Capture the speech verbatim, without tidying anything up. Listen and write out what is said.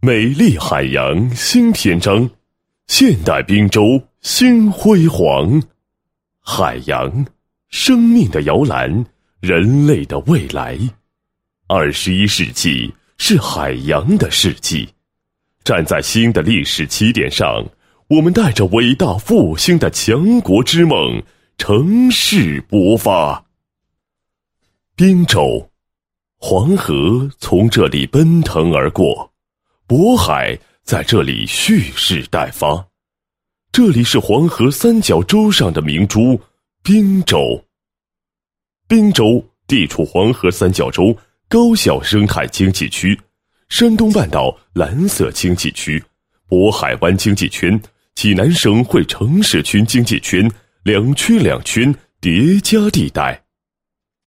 美丽海洋新篇章，现代滨州新辉煌。海洋，生命的摇篮，人类的未来。二十一世纪是海洋的世纪，站在新的历史起点上，我们带着伟大复兴的强国之梦，乘势勃发。滨州，黄河从这里奔腾而过，渤海在这里蓄势待发。这里是黄河三角洲上的明珠滨州。滨州地处黄河三角洲高效生态经济区、山东半岛蓝色经济区、渤海湾经济圈、济南省会城市群经济圈两区两圈叠加地带。